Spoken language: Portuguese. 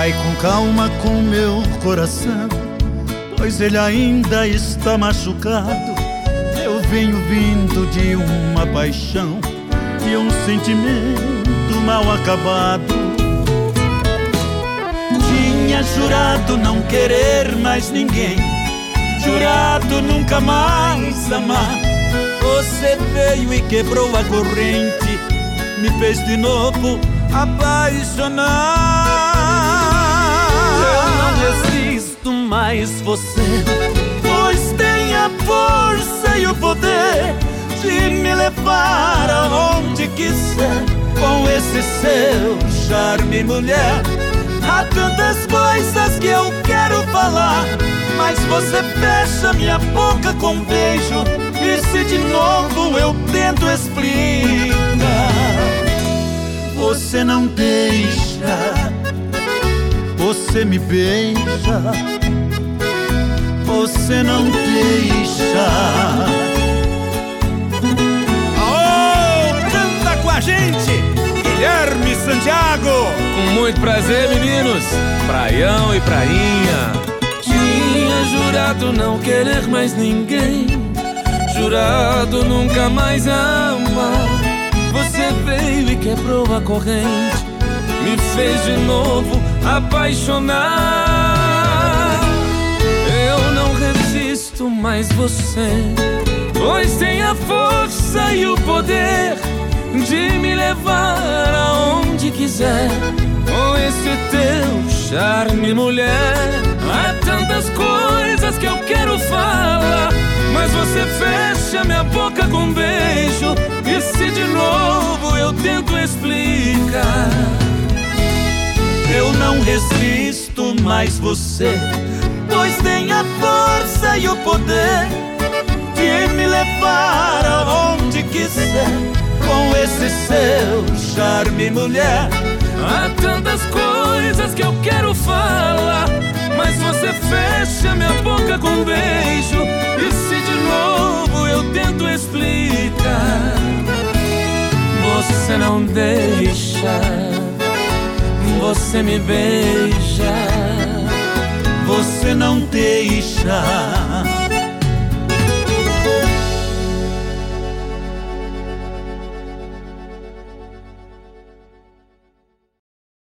Vai com calma com meu coração, pois ele ainda está machucado. Eu venho vindo de uma paixão e um sentimento mal acabado. Tinha jurado não querer mais ninguém, jurado nunca mais amar. Você veio e quebrou a corrente, me fez de novo apaixonar. Eu não resisto mais você, pois tem a força e o poder de me levar aonde quiser. Com esse seu charme, mulher, há tantas coisas que eu quero falar, mas você fecha minha boca com um beijo. E se de novo eu tento explicar, você não deixa. Você me beija, você não deixa. Aô, canta com a gente, Guilherme Santiago. Com muito prazer, meninos, Praião e Prainha. Tinha jurado não querer mais ninguém, jurado nunca mais amar. Você veio e quebrou a corrente, me fez de novo apaixonar. Eu não resisto mais você, pois tem a força e o poder de me levar aonde quiser. Com esse teu charme, mulher, há tantas coisas que eu quero falar, mas você fecha minha boca com um beijo. E se de novo eu tento explicar, eu não resisto mais você, pois tem a força e o poder de me levar aonde quiser. Com esse seu charme, mulher, há tantas coisas que eu quero falar, mas você fecha minha boca com um beijo. E se de novo eu tento explicar, você não deixa. Você me beija, você não deixa.